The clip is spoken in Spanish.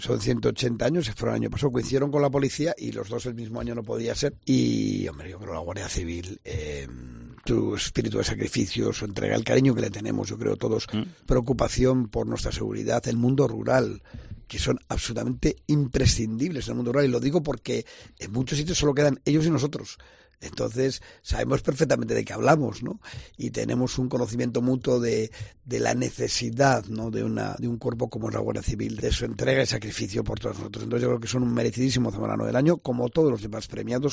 Son 180 años, se fueron el año pasado, coincidieron con la policía y los dos el mismo año no podía ser. Y, hombre, yo creo que la Guardia Civil, su espíritu de sacrificio, su entrega, el cariño que le tenemos, yo creo todos, preocupación por nuestra seguridad, el mundo rural, que son absolutamente imprescindibles en el mundo rural. Y lo digo porque en muchos sitios solo quedan ellos y nosotros. Entonces sabemos perfectamente de qué hablamos, ¿no? Y tenemos un conocimiento mutuo de la necesidad, ¿no? de un cuerpo como es la Guardia Civil, de su entrega y sacrificio por todos nosotros. Entonces yo creo que son un merecidísimo Zamorano del Año, como todos los demás premiados.